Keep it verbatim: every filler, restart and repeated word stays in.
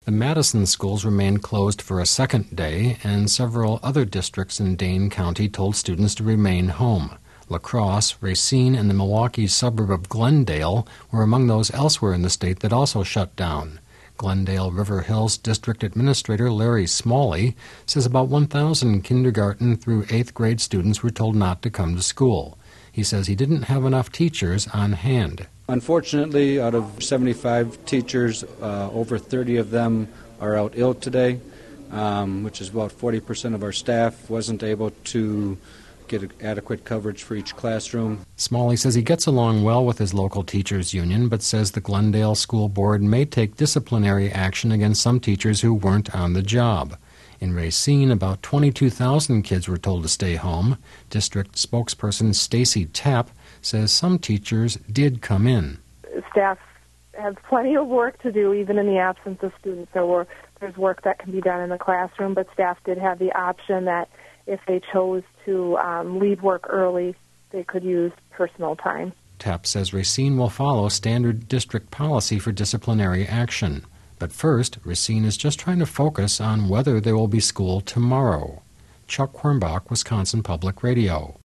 The Madison schools remained closed for a second day, and several other districts in Dane County told students to remain home. La Crosse, Racine, and the Milwaukee suburb of Glendale were among those elsewhere in the state that also shut down. Glendale River Hills District Administrator Larry Smalley says about one thousand kindergarten through eighth grade students were told not to come to school. He says he didn't have enough teachers on hand. Unfortunately, out of seventy-five teachers, uh, over thirty of them are out ill today, um, which is about forty percent of our staff wasn't able to get adequate coverage for each classroom. Smalley says he gets along well with his local teachers union, but says the Glendale School Board may take disciplinary action against some teachers who weren't on the job. In Racine, about twenty-two thousand kids were told to stay home. District spokesperson Stacy Tapp says some teachers did come in. Staff have plenty of work to do, even in the absence of students. There were, there's work that can be done in the classroom, but staff did have the option that if they chose to um, leave work early, they could use personal time. Tapp says Racine will follow standard district policy for disciplinary action. But first, Racine is just trying to focus on whether there will be school tomorrow. Chuck Quirmbach, Wisconsin Public Radio.